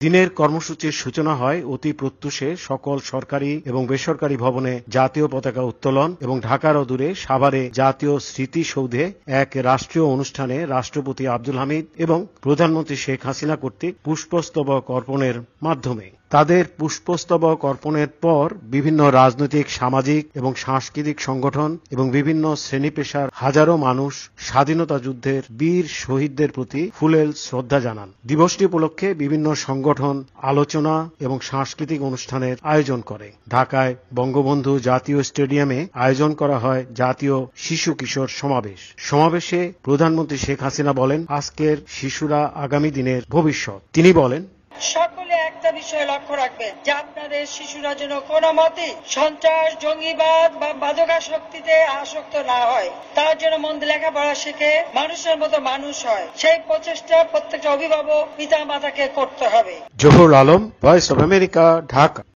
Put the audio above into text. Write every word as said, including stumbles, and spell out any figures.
দিনের কর্মসূচির সূচনা হয় অতি প্রত্যুষে সকল সরকারি এবং বেসরকারি ভবনে জাতীয় পতাকা উত্তোলন এবং ঢাকার অদূরে সাভারে জাতীয় স্মৃতিসৌধে এক রাষ্ট্রীয় অনুষ্ঠানে রাষ্ট্রপতি আব্দুল হামিদ এবং প্রধানমন্ত্রী শেখ হাসিনা কর্তৃক পুষ্পস্তবক অর্পণের মাধ্যমে। তাদের পুষ্পস্তবক অর্পণের পর বিভিন্ন রাজনৈতিক, সামাজিক এবং সাংস্কৃতিক সংগঠন এবং বিভিন্ন শ্রেণী পেশার হাজারো মানুষ স্বাধীনতা যুদ্ধের বীর শহীদদের প্রতি ফুলেল শ্রদ্ধা জানান। দিবসটি উপলক্ষে বিভিন্ন সংগঠন আলোচনা এবং সাংস্কৃতিক অনুষ্ঠানের আয়োজন করে। ঢাকায় বঙ্গবন্ধু জাতীয় স্টেডিয়ামে আয়োজন করা হয় জাতীয় শিশু কিশোর সমাবেশ। সমাবেশে প্রধানমন্ত্রী শেখ হাসিনা বলেন, আজকের শিশুরা আগামী দিনের ভবিষ্যৎ। তিনি বলেন, সকলে একটা বিষয় লক্ষ্য রাখবেন যে আপনাদের শিশুরা যেন কোনো মতে সন্ত্রাস, জঙ্গিবাদ বা মাদকাসক্তিতে আসক্ত না হয়, তার জন্য মন দিয়ে লেখাপড়া শিখে মানুষের মতো মানুষ হয়, সেই প্রচেষ্টা প্রত্যেকটা অভিভাবক পিতা মাতাকে করতে হবে। Zahur Alam, Voice of America, Dhaka.